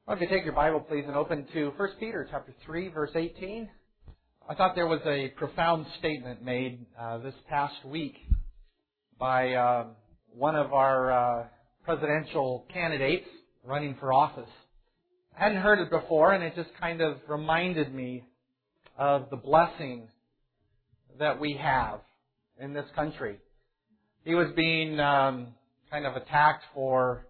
Well, if you take your Bible, please, and open to 1 Peter chapter 3, verse 18. I thought there was a profound statement made this past week by one of our presidential candidates running for office. I hadn't heard it before, and it just kind of reminded me of the blessing that we have in this country. He was being kind of attacked for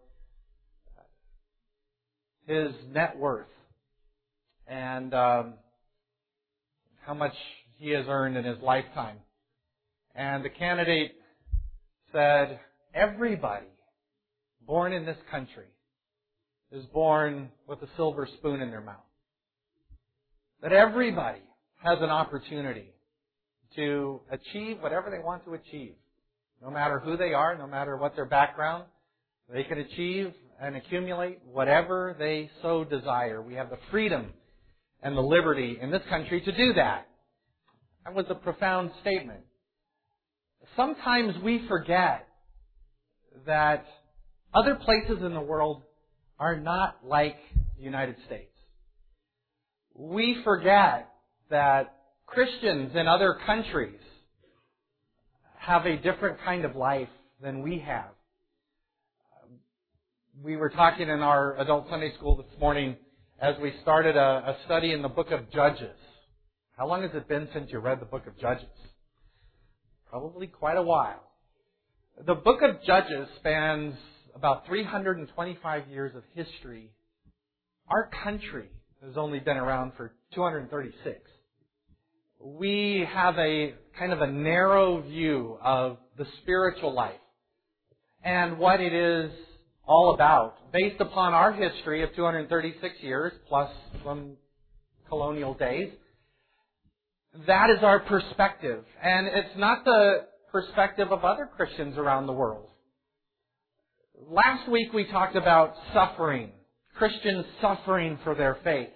his net worth and how much he has earned in his lifetime. And the candidate said, everybody born in this country is born with a silver spoon in their mouth. That everybody has an opportunity to achieve whatever they want to achieve. No matter who they are, no matter what their background, they can achieve and accumulate whatever they so desire. We have the freedom and the liberty in this country to do that. That was a profound statement. Sometimes we forget that other places in the world are not like the United States. We forget that Christians in other countries have a different kind of life than we have. We were talking in our adult Sunday school this morning as we started a study in the book of Judges. How long has it been since you read the book of Judges? Probably quite a while. The book of Judges spans about 325 years of history. Our country has only been around for 236. We have a kind of a narrow view of the spiritual life and what it is all about, based upon our history of 236 years, plus some colonial days. That is our perspective. And it's not the perspective of other Christians around the world. Last week we talked about suffering, Christians suffering for their faith.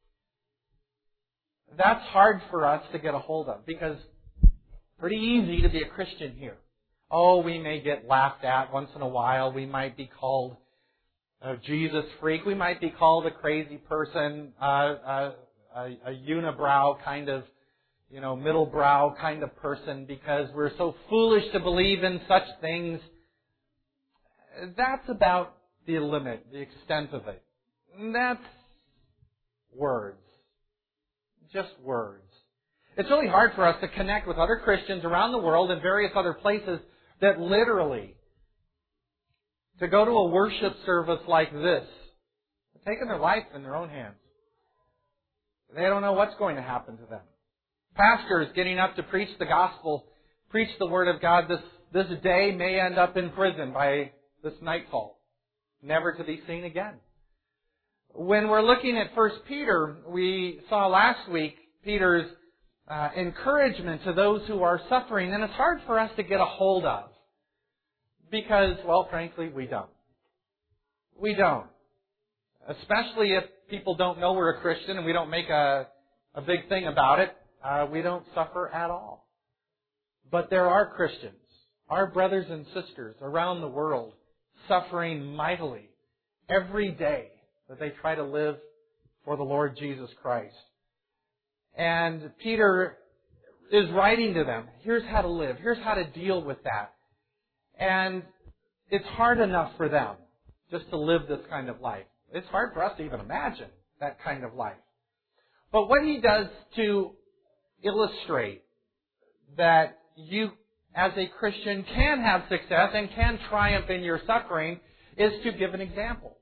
That's hard for us to get a hold of because it's pretty easy to be a Christian here. Oh, we may get laughed at once in a while. We might be called a Jesus freak. We might be called a crazy person, a unibrow kind of, middle brow kind of person because we're so foolish to believe in such things. That's about the limit, the extent of it. And that's words. Just words. It's really hard for us to connect with other Christians around the world in various other places that literally, to go to a worship service like this, are taking their life in their own hands. They don't know what's going to happen to them. Pastors getting up to preach the gospel, preach the Word of God this day may end up in prison by this nightfall, never to be seen again. When we're looking at 1 Peter, we saw last week Peter's encouragement to those who are suffering, and it's hard for us to get a hold of because, well, frankly, we don't. We don't. Especially if people don't know we're a Christian and we don't make a big thing about it, we don't suffer at all. But there are Christians, our brothers and sisters around the world, suffering mightily every day that they try to live for the Lord Jesus Christ. And Peter is writing to them, here's how to live, here's how to deal with that. And it's hard enough for them just to live this kind of life. It's hard for us to even imagine that kind of life. But what he does to illustrate that you, as a Christian, can have success and can triumph in your suffering is to give an example.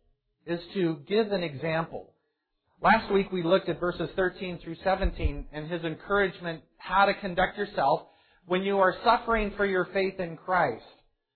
Last week we looked at verses 13 through 17 and his encouragement how to conduct yourself when you are suffering for your faith in Christ.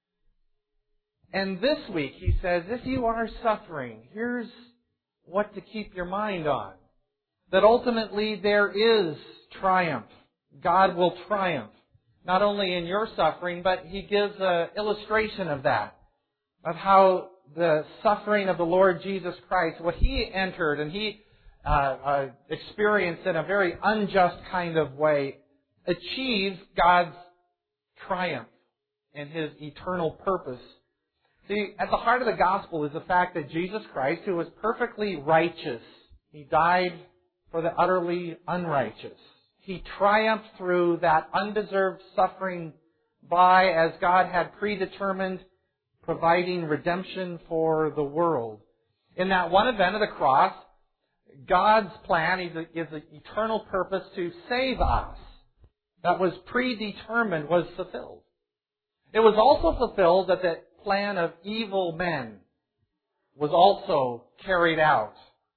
And this week he says, if you are suffering, here's what to keep your mind on. That ultimately there is triumph. God will triumph. Not only in your suffering, but he gives an illustration of that. Of how the suffering of the Lord Jesus Christ, what he entered and he experienced in a very unjust kind of way, achieves God's triumph in his eternal purpose. See, at the heart of the gospel is the fact that Jesus Christ, who was perfectly righteous, He died for the utterly unrighteous. He triumphed through that undeserved suffering by, as God had predetermined, providing redemption for the world. In that one event of the cross, God's plan is an eternal purpose to save us that was predetermined was fulfilled. It was also fulfilled that the plan of evil men was also carried out.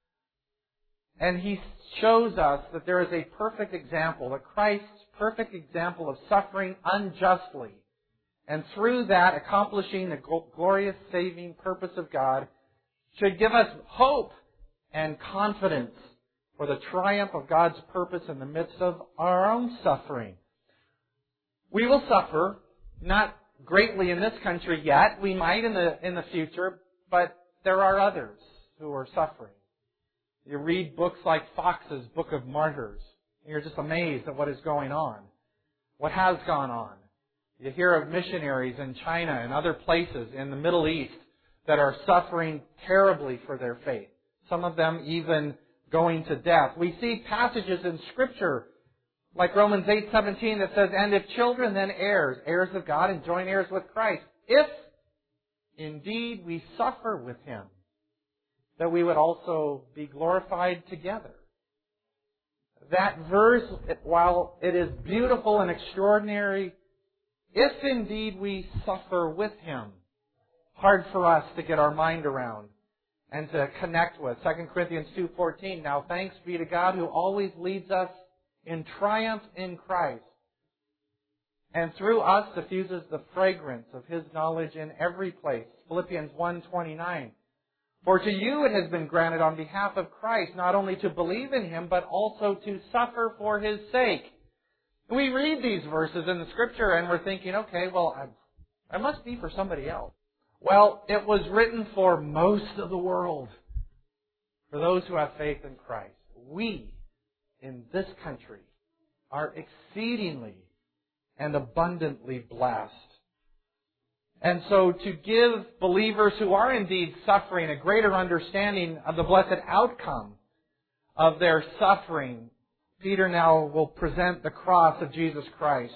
And He shows us that there is a perfect example, that Christ's perfect example of suffering unjustly, and through that accomplishing the glorious saving purpose of God, should give us hope and confidence for the triumph of God's purpose in the midst of our own suffering. We will suffer, not greatly in this country yet. We might in the future, but there are others who are suffering. You read books like Fox's Book of Martyrs, and you're just amazed at what is going on, what has gone on. You hear of missionaries in China and other places in the Middle East that are suffering terribly for their faith. Some of them even going to death. We see passages in Scripture like Romans 8:17 that says, "And if children, then heirs, heirs of God and joint heirs with Christ, if indeed we suffer with Him, that we would also be glorified together." That verse, while it is beautiful and extraordinary, if indeed we suffer with Him, hard for us to get our mind around and to connect with. 2 Corinthians 2:14, "Now thanks be to God who always leads us in triumph in Christ, and through us diffuses the fragrance of His knowledge in every place." Philippians 1:29, "For to you it has been granted on behalf of Christ not only to believe in Him, but also to suffer for His sake." We read these verses in the Scripture and we're thinking, okay, well, I must be for somebody else. Well, it was written for most of the world, for those who have faith in Christ. We, in this country, are exceedingly and abundantly blessed. And so to give believers who are indeed suffering a greater understanding of the blessed outcome of their suffering, Peter now will present the cross of Jesus Christ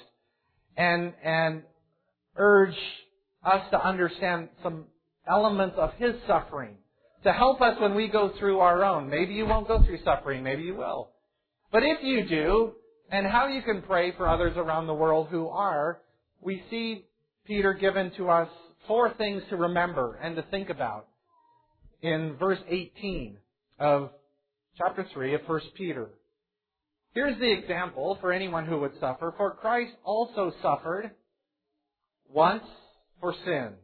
and urge us to understand some elements of His suffering to help us when we go through our own. Maybe you won't go through suffering, maybe you will. But if you do, and how you can pray for others around the world who are, we see Peter given to us 4 things to remember and to think about in verse 18 of chapter 3 of 1 Peter. Here's the example for anyone who would suffer. "For Christ also suffered once for sins,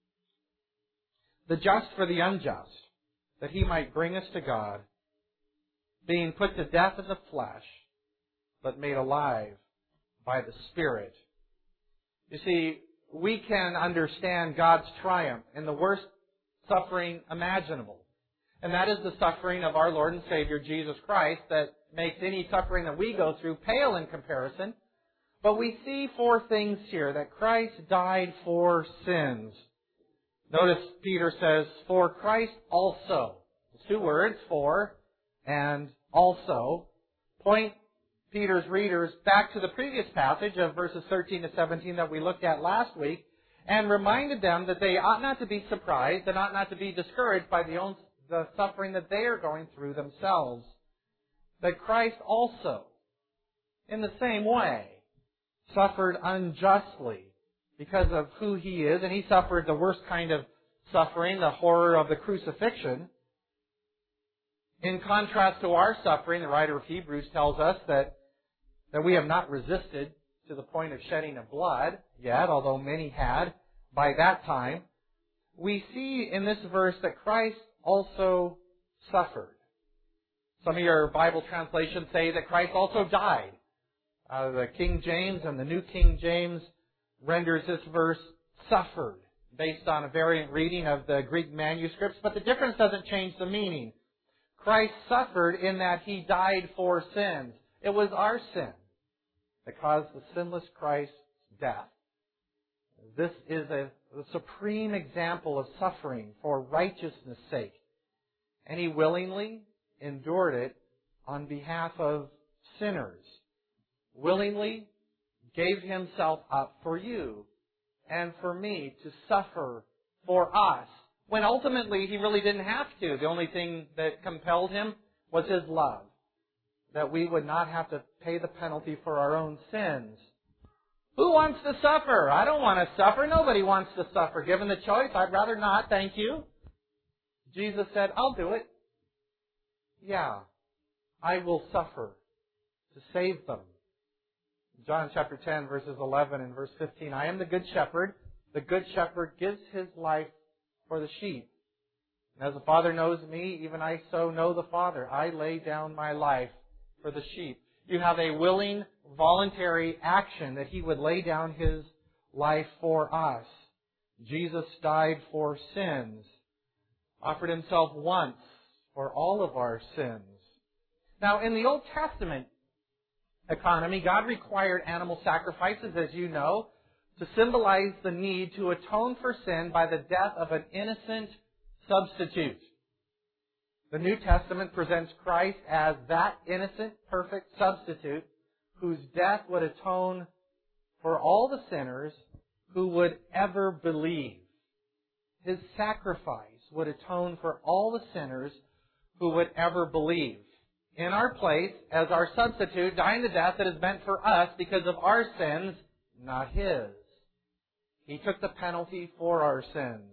the just for the unjust, that He might bring us to God, being put to death in the flesh, but made alive by the Spirit." You see, we can understand God's triumph in the worst suffering imaginable. And that is the suffering of our Lord and Savior, Jesus Christ, that makes any suffering that we go through pale in comparison. But we see 4 things here, that Christ died for sins. Notice Peter says, "For Christ also." It's 2 words, "for" and "also." Point Peter's readers back to the previous passage of verses 13 to 17 that we looked at last week, and reminded them that they ought not to be surprised and ought not to be discouraged by the suffering that they are going through themselves. That Christ also, in the same way, suffered unjustly because of who He is, and He suffered the worst kind of suffering, the horror of the crucifixion. In contrast to our suffering, the writer of Hebrews tells us that we have not resisted to the point of shedding of blood yet, although many had by that time. We see in this verse that Christ also suffered. Some of your Bible translations say that Christ also died. The King James and the New King James renders this verse "suffered," based on a variant reading of the Greek manuscripts, but the difference doesn't change the meaning. Christ suffered in that He died for sins. It was our sin that caused the sinless Christ's death. this is a supreme example of suffering for righteousness' sake. And He willingly endured it on behalf of sinners. Willingly gave Himself up for you and for me to suffer for us, when ultimately He really didn't have to. The only thing that compelled Him was His love, that we would not have to pay the penalty for our own sins. Who wants to suffer? I don't want to suffer. Nobody wants to suffer. Given the choice, I'd rather not, thank you. Jesus said, I'll do it. Yeah, I will suffer to save them. John chapter 10, verses 11 and verse 15. I am the good shepherd. The good shepherd gives his life for the sheep. And as the Father knows me, even I so know the Father. I lay down my life for the sheep. You have a willing, voluntary action that He would lay down His life for us. Jesus died for sins, offered Himself once for all of our sins. Now, in the Old Testament economy, God required animal sacrifices, as you know, to symbolize the need to atone for sin by the death of an innocent substitute. The New Testament presents Christ as that innocent, perfect substitute whose death would atone for all the sinners who would ever believe. His sacrifice would atone for all the sinners who would ever believe. In our place, as our substitute, dying the death that is meant for us because of our sins, not His. He took the penalty for our sins.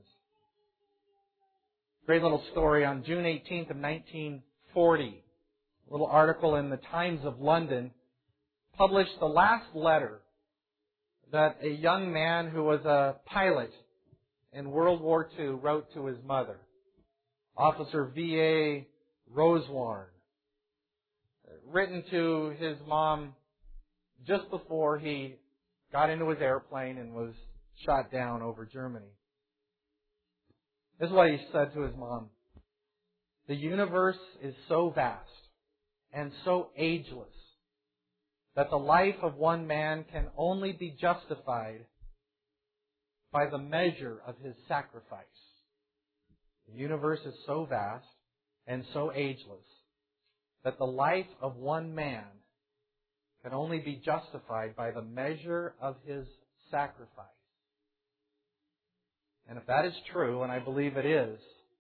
Great little story on June 18th of 1940. A little article in the Times of London published the last letter that a young man who was a pilot in World War II wrote to his mother, Officer V.A. Rosewarne, written to his mom just before he got into his airplane and was shot down over Germany. This is what he said to his mom. The universe is so vast and so ageless that the life of one man can only be justified by the measure of his sacrifice. The universe is so vast and so ageless that the life of one man can only be justified by the measure of his sacrifice. And if that is true, and I believe it is,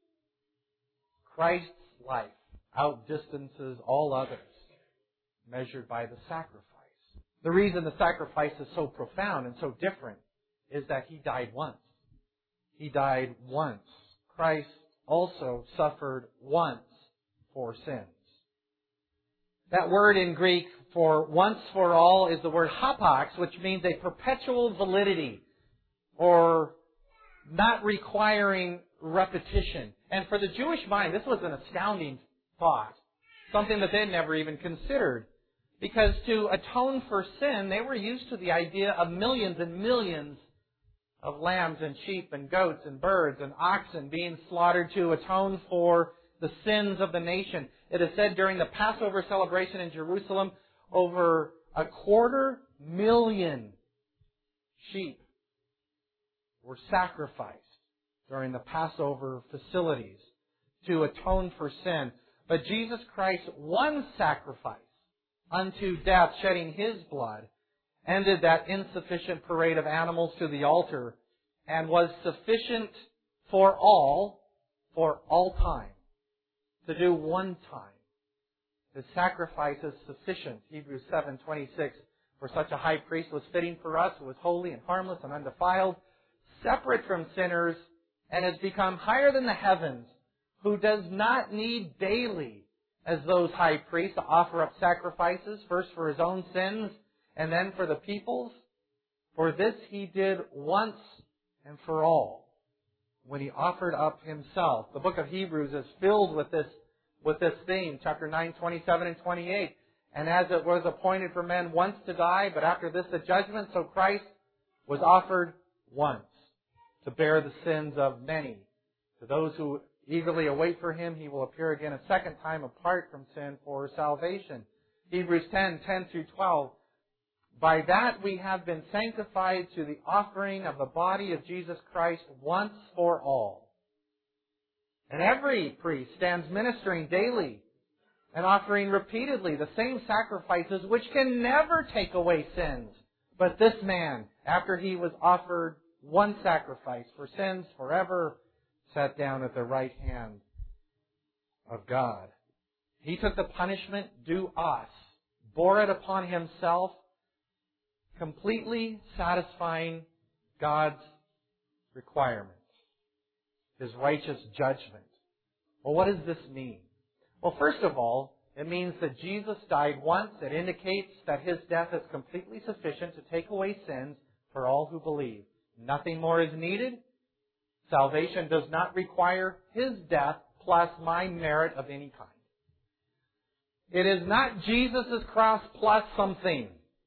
Christ's life outdistances all others measured by the sacrifice. The reason the sacrifice is so profound and so different is that He died once. He died once. Christ also suffered once for sins. That word in Greek for once for all is the word hapax, which means a perpetual validity, or not requiring repetition. And for the Jewish mind, this was an astounding thought, something that they'd never even considered. Because to atone for sin, they were used to the idea of millions and millions of lambs and sheep and goats and birds and oxen being slaughtered to atone for the sins of the nation. It is said during the Passover celebration in Jerusalem, over 250,000 sheep were sacrificed during the Passover festivities to atone for sin. But Jesus Christ's one sacrifice unto death, shedding His blood, ended that insufficient parade of animals to the altar and was sufficient for all time, to do one time. His sacrifice is sufficient. Hebrews 7:26, for such a high priest was fitting for us, who was holy and harmless and undefiled, separate from sinners, and has become higher than the heavens, who does not need daily, as those high priests, to offer up sacrifices, first for His own sins and then for the people's. For this He did once and for all, when He offered up Himself. The book of Hebrews is filled with this theme, chapter 9, 27 and 28. And as it was appointed for men once to die, but after this the judgment, so Christ was offered once to bear the sins of many. To those who eagerly await for Him, He will appear again a second time apart from sin for salvation. Hebrews 10, 10 through 12. By that we have been sanctified through the offering of the body of Jesus Christ once for all. And every priest stands ministering daily and offering repeatedly the same sacrifices which can never take away sins. But this man, after he was offered one sacrifice for sins forever, sat down at the right hand of God. He took the punishment due us, bore it upon himself, completely satisfying God's requirements, His righteous judgment. Well, what does this mean? Well, first of all, it means that Jesus died once. It indicates that His death is completely sufficient to take away sins for all who believe. Nothing more is needed. Salvation does not require His death plus my merit of any kind. It is not Jesus' cross plus something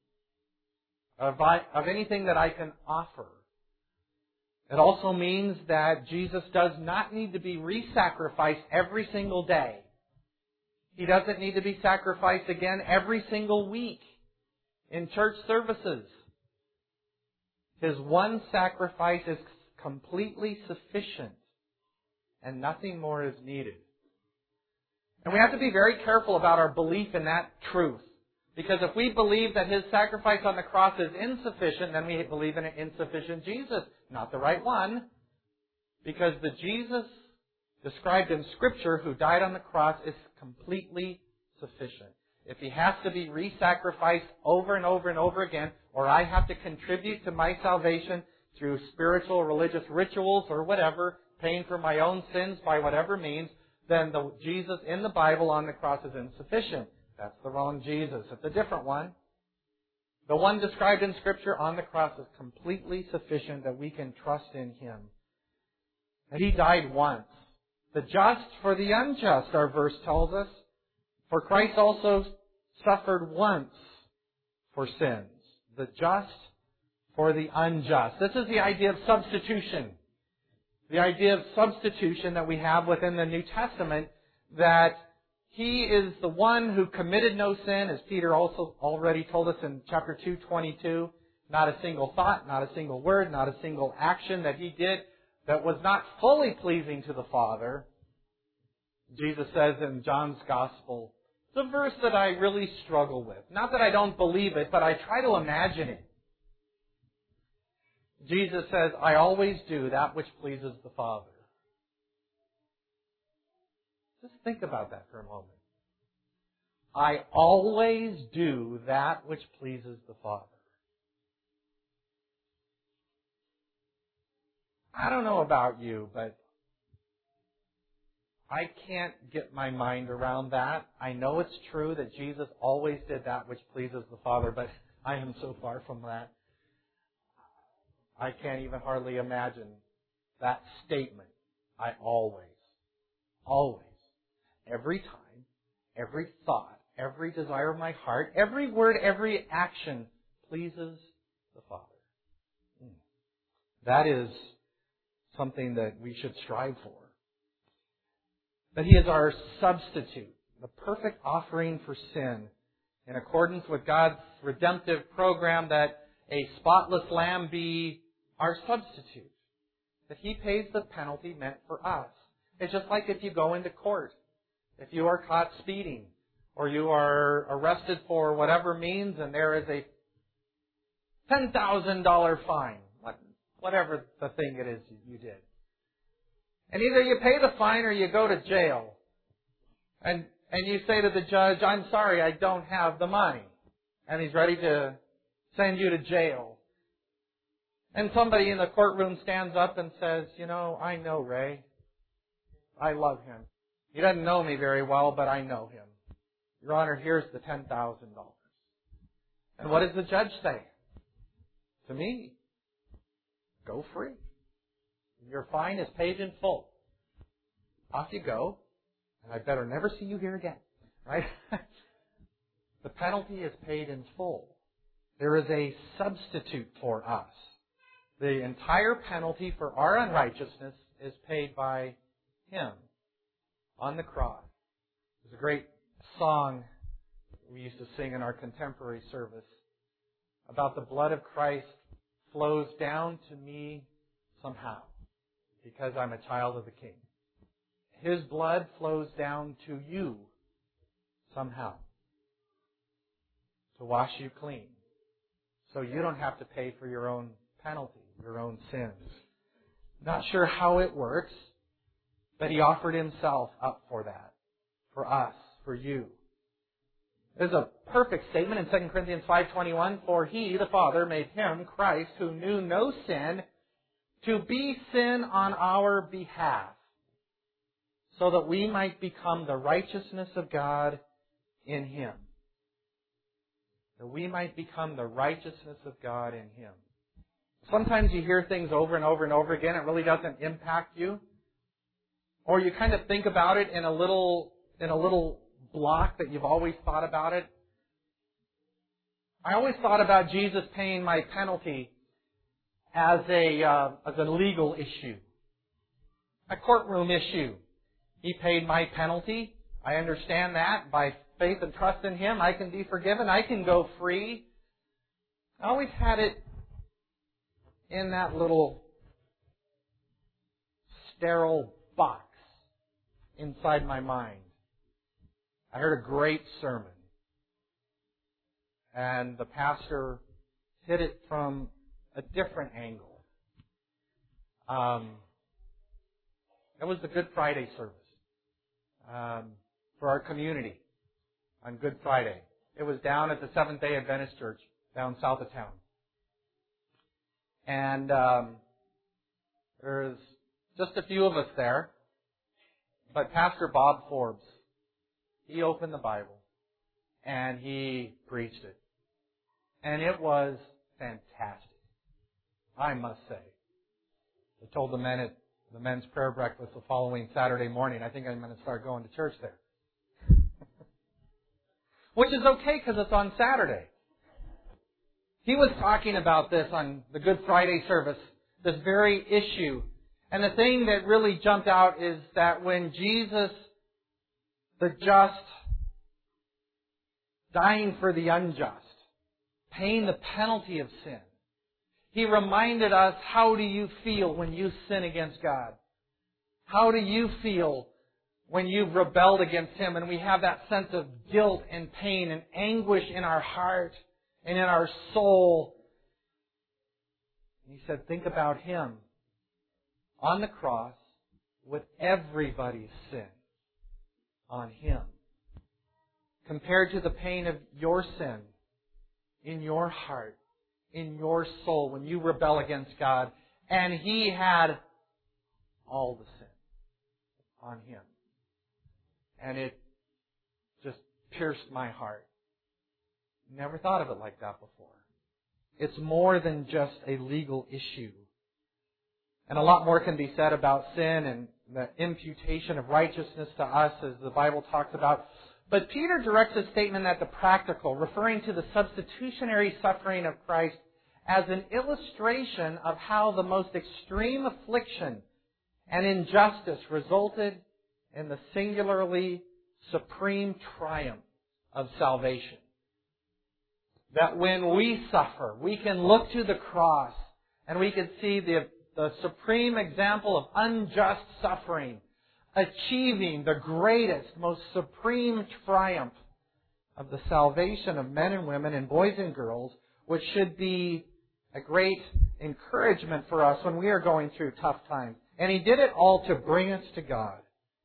of anything that I can offer. It also means that Jesus does not need to be re-sacrificed every single day. He doesn't need to be sacrificed again every single week in church services. His one sacrifice is completely sufficient and nothing more is needed. And we have to be very careful about our belief in that truth. Because if we believe that His sacrifice on the cross is insufficient, then we believe in an insufficient Jesus. Not the right one. Because the Jesus described in Scripture who died on the cross is completely sufficient. If He has to be re-sacrificed over and over and over again, or I have to contribute to my salvation through spiritual or religious rituals or whatever, paying for my own sins by whatever means, then the Jesus in the Bible on the cross is insufficient. That's the wrong Jesus. It's a different one. The one described in Scripture on the cross is completely sufficient that we can trust in Him. And He died once. The just for the unjust, our verse tells us. For Christ also suffered once for sins. The just for the unjust. This is the idea of substitution. The idea of substitution that we have within the New Testament, that He is the one who committed no sin, as Peter also already told us in chapter 2:22. Not a single thought, not a single word, not a single action that He did that was not fully pleasing to the Father. Jesus says in John's Gospel, it's a verse that I really struggle with. Not that I don't believe it, but I try to imagine it. Jesus says, I always do that which pleases the Father. Just think about that for a moment. I always do that which pleases the Father. I don't know about you, but I can't get my mind around that. I know it's true that Jesus always did that which pleases the Father, but I am so far from that. I can't even hardly imagine that statement. I always, every time, every thought, every desire of my heart, every word, every action pleases the Father. That is something that we should strive for. That He is our substitute, the perfect offering for sin, in accordance with God's redemptive program that a spotless lamb be our substitute. That He pays the penalty meant for us. It's just like if you go into court. If you are caught speeding, or you are arrested for whatever means, and there is a $10,000 fine, whatever the thing it is you did. And either you pay the fine or you go to jail. And you say to the judge, I'm sorry, I don't have the money. And he's ready to send you to jail. And somebody in the courtroom stands up and says, I know Ray. I love him. He doesn't know me very well, but I know him. Your Honor, here's the $10,000. And what does the judge say? To me, go free. Your fine is paid in full. Off you go, and I better never see you here again. Right? The penalty is paid in full. There is a substitute for us. The entire penalty for our unrighteousness is paid by Him on the cross. There's a great song we used to sing in our contemporary service. about the blood of Christ flows down to me somehow because I'm a child of the King. His blood flows down to you somehow to wash you clean so you don't have to pay for your own penalty, your own sins. Not sure how it works, but He offered Himself up for that, for us, for you. There's a perfect statement in 2 Corinthians 5:21, for He, the Father, made Him, Christ, who knew no sin, to be sin on our behalf, so that we might become the righteousness of God in Him. That we might become the righteousness of God in Him. Sometimes you hear things over and over and over again, it really doesn't impact you. Or you kind of think about it in a little block that you've always thought about it. I always thought about Jesus paying my penalty as a legal issue, a courtroom issue. He paid my penalty. I understand that. By faith and trust in Him, I can be forgiven. I can go free. I always had it in that little sterile box inside my mind. I heard a great sermon, and the pastor hit it from a different angle. It was the Good Friday service for our community on Good Friday. It was down at the Seventh-day Adventist Church down south of town. And there's just a few of us there, but Pastor Bob Forbes, he opened the Bible and he preached it. And it was fantastic, I must say. I told the men at the men's prayer breakfast the following Saturday morning, I think I'm going to start going to church there. Which is okay because it's on Saturday. He was talking about this on the Good Friday service, this very issue. And the thing that really jumped out is that when Jesus, the just, dying for the unjust, paying the penalty of sin, He reminded us, how do you feel when you sin against God? How do you feel when you've rebelled against Him? And we have that sense of guilt and pain and anguish in our heart and in our soul. And He said, think about Him on the cross with everybody's sin on Him, compared to the pain of your sin in your heart, in your soul, when you rebel against God. And He had all the sin on Him. And it just pierced my heart. Never thought of it like that before. It's more than just a legal issue. And a lot more can be said about sin and the imputation of righteousness to us, as the Bible talks about. But Peter directs his statement at the practical, referring to the substitutionary suffering of Christ as an illustration of how the most extreme affliction and injustice resulted in the singularly supreme triumph of salvation. That when we suffer, we can look to the cross and we can see the supreme example of unjust suffering achieving the greatest, most supreme triumph of the salvation of men and women and boys and girls, which should be a great encouragement for us when we are going through tough times. And He did it all to bring us to God.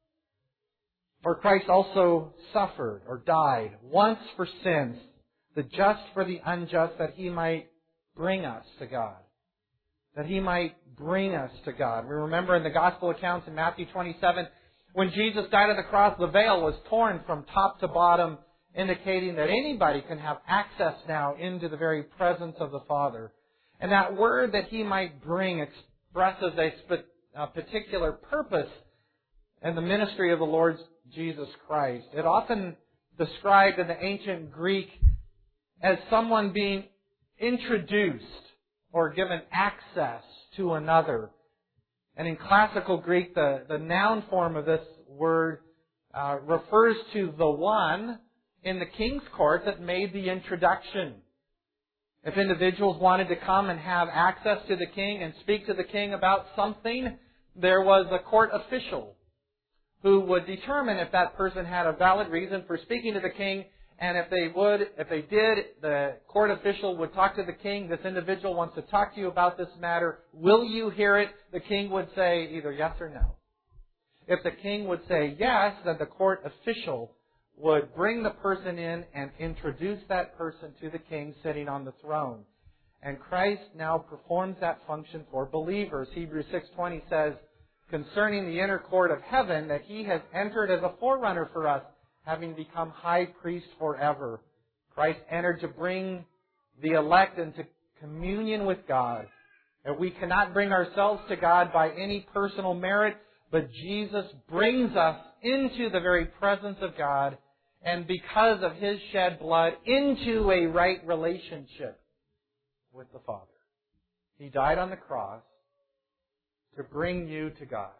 For Christ also suffered or died once for sins, the just for the unjust, that He might bring us to God. That He might bring us to God. We remember in the Gospel accounts in Matthew 27, when Jesus died on the cross, the veil was torn from top to bottom, indicating that anybody can have access now into the very presence of the Father. And that word that He might bring expresses a particular purpose in the ministry of the Lord Jesus Christ. It often described in the ancient Greek as someone being introduced or given access to another. And in classical Greek, the noun form of this word refers to the one in the king's court that made the introduction. If individuals wanted to come and have access to the king and speak to the king about something, there was a court official who would determine if that person had a valid reason for speaking to the king. And if they did, the court official would talk to the king. This individual wants to talk to you about this matter. Will you hear it? The king would say either yes or no. If the king would say yes, then the court official would bring the person in and introduce that person to the king sitting on the throne. And Christ now performs that function for believers. Hebrews 6:20 says, concerning the inner court of heaven, that He has entered as a forerunner for us, having become high priest forever. Christ entered to bring the elect into communion with God. And we cannot bring ourselves to God by any personal merit, but Jesus brings us into the very presence of God, and because of His shed blood, into a right relationship with the Father. He died on the cross to bring you to God.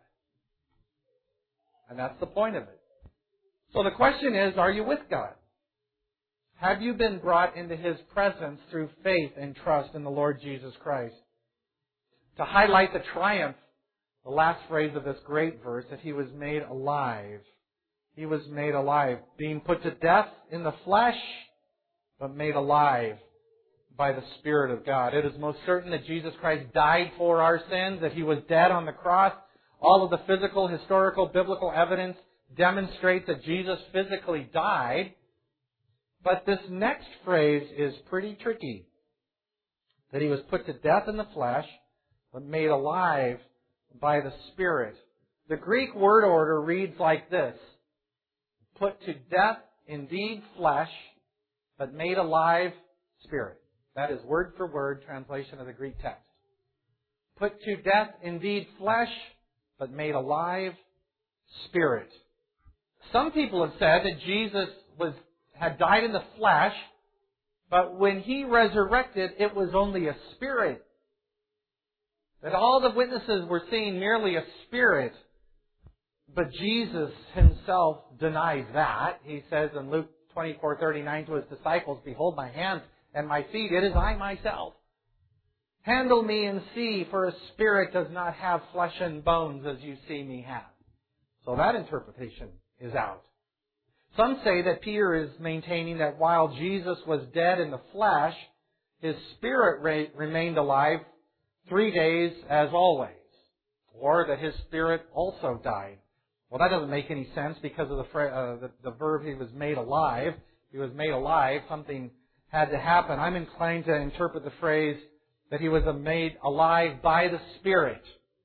And that's the point of it. So the question is, are you with God? Have you been brought into His presence through faith and trust in the Lord Jesus Christ? To highlight the triumph, the last phrase of this great verse, that He was made alive. He was made alive, being put to death in the flesh, but made alive by the Spirit of God. It is most certain that Jesus Christ died for our sins, that He was dead on the cross. All of the physical, historical, biblical evidence demonstrates that Jesus physically died. But this next phrase is pretty tricky. That He was put to death in the flesh, but made alive by the Spirit. The Greek word order reads like this: put to death indeed flesh, but made alive spirit. That is word for word translation of the Greek text. Put to death indeed flesh, but made alive spirit. Some people have said that Jesus had died in the flesh, but when He resurrected, it was only a spirit. That all the witnesses were seeing merely a spirit. But Jesus Himself denies that. He says in Luke 24:39 to His disciples, behold my hands and my feet, it is I myself. Handle me and see, for a spirit does not have flesh and bones as you see me have. So that interpretation is out. Some say that Peter is maintaining that while Jesus was dead in the flesh, His spirit remained alive 3 days as always. Or that His spirit also died. Well, that doesn't make any sense because of the verb He was made alive. He was made alive. Something had to happen. I'm inclined to interpret the phrase that He was made alive by the Spirit.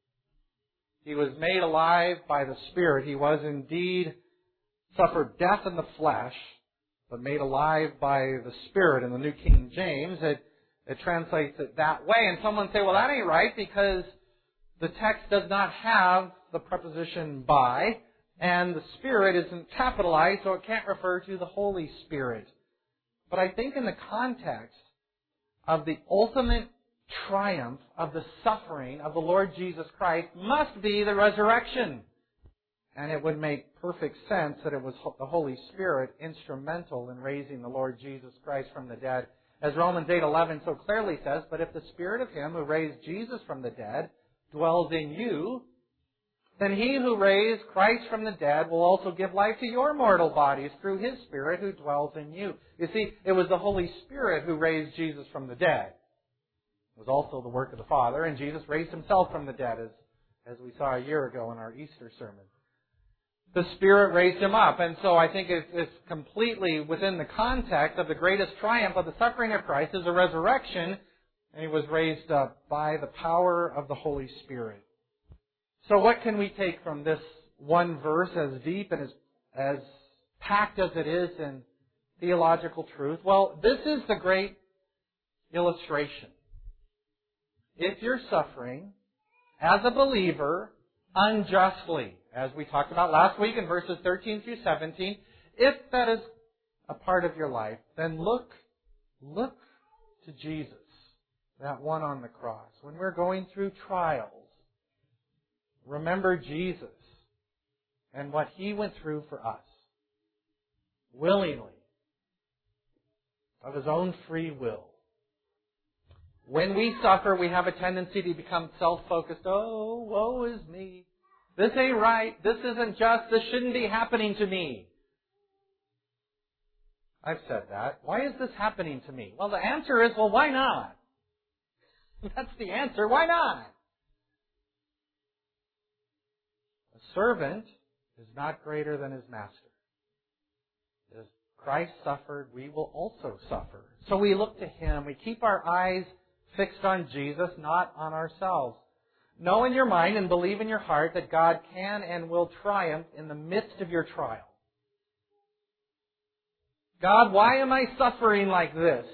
He was made alive by the Spirit. He was indeed suffered death in the flesh, but made alive by the Spirit. In the New King James, it translates it that way. And someone say, well, that ain't right because the text does not have the preposition by, and the Spirit isn't capitalized, so it can't refer to the Holy Spirit. But I think in the context of the ultimate triumph of the suffering of the Lord Jesus Christ must be the resurrection. And it would make perfect sense that it was the Holy Spirit instrumental in raising the Lord Jesus Christ from the dead. As Romans 8:11 so clearly says, but if the Spirit of Him who raised Jesus from the dead dwells in you, then He who raised Christ from the dead will also give life to your mortal bodies through His Spirit who dwells in you. You see, it was the Holy Spirit who raised Jesus from the dead. It was also the work of the Father, and Jesus raised Himself from the dead, as we saw a year ago in our Easter sermon. The Spirit raised Him up, and so I think it's completely within the context of the greatest triumph of the suffering of Christ is the resurrection, and He was raised up by the power of the Holy Spirit. So what can we take from this one verse, as deep and as packed as it is in theological truth? Well, this is the great illustration. If you're suffering as a believer unjustly, as we talked about last week in verses 13 through 17, if that is a part of your life, then look to Jesus, that one on the cross. When we're going through trials, remember Jesus and what He went through for us, willingly, of His own free will. When we suffer, we have a tendency to become self-focused. Oh, woe is me. This ain't right. This isn't just. This shouldn't be happening to me. I've said that. Why is this happening to me? Well, the answer is, well, why not? That's the answer. Why not? A servant is not greater than his master. As Christ suffered, we will also suffer. So we look to Him. We keep our eyes fixed on Jesus, not on ourselves. Know in your mind and believe in your heart that God can and will triumph in the midst of your trial. God, why am I suffering like this?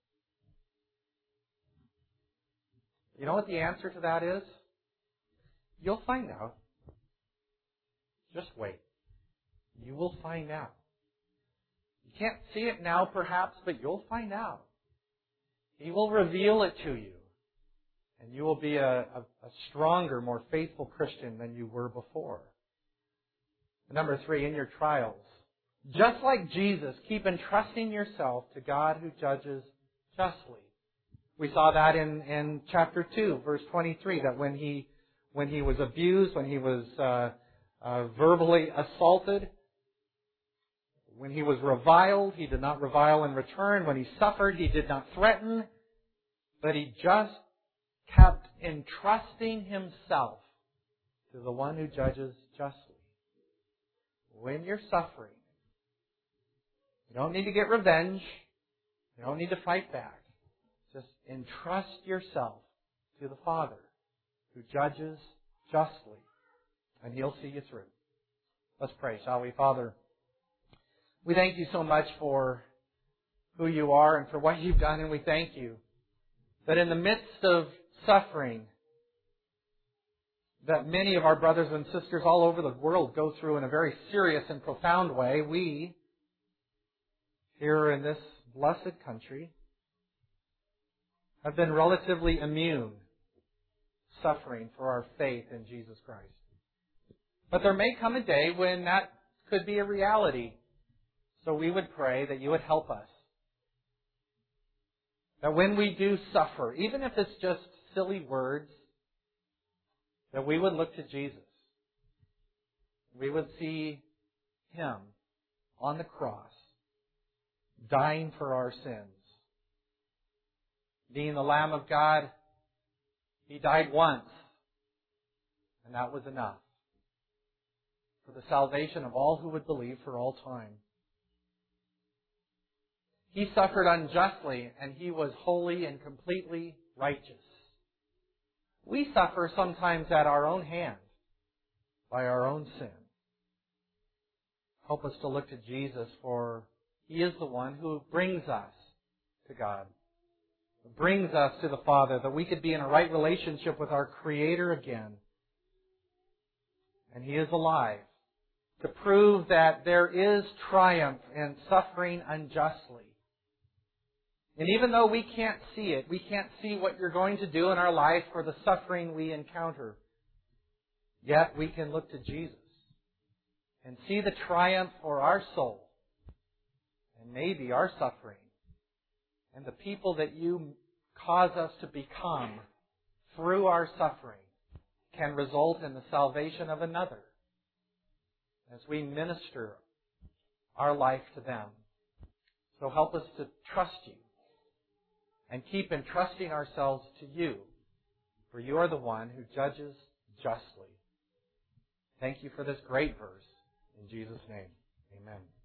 You know what the answer to that is? You'll find out. Just wait. You will find out. You can't see it now, perhaps, but you'll find out. He will reveal it to you. And you will be a stronger, more faithful Christian than you were before. Number 3, in your trials, just like Jesus, keep entrusting yourself to God who judges justly. We saw that in chapter 2, verse 23, that when he was abused, when he was verbally assaulted, when he was reviled, he did not revile in return. When he suffered, he did not threaten, but he just kept entrusting himself to the one who judges justly. When you're suffering, you don't need to get revenge. You don't need to fight back. Just entrust yourself to the Father who judges justly, and He'll see you through. Let's pray, shall we? Father, we thank You so much for who You are and for what You've done, and we thank You that in the midst of suffering that many of our brothers and sisters all over the world go through in a very serious and profound way, we, here in this blessed country, have been relatively immune suffering for our faith in Jesus Christ. But there may come a day when that could be a reality. So we would pray that You would help us. That when we do suffer, even if it's just silly words, that we would look to Jesus. We would see Him on the cross, dying for our sins. Being the Lamb of God, He died once, and that was enough for the salvation of all who would believe for all time. He suffered unjustly, and He was holy and completely righteous. We suffer sometimes at our own hand, by our own sin. Help us to look to Jesus, for He is the one who brings us to God, brings us to the Father, that we could be in a right relationship with our Creator again. And He is alive to prove that there is triumph in suffering unjustly. And even though we can't see it, we can't see what You're going to do in our life for the suffering we encounter, yet we can look to Jesus and see the triumph for our soul and maybe our suffering and the people that You cause us to become through our suffering can result in the salvation of another as we minister our life to them. So help us to trust You and keep entrusting ourselves to You, for You are the one who judges justly. Thank You for this great verse. In Jesus' name, amen.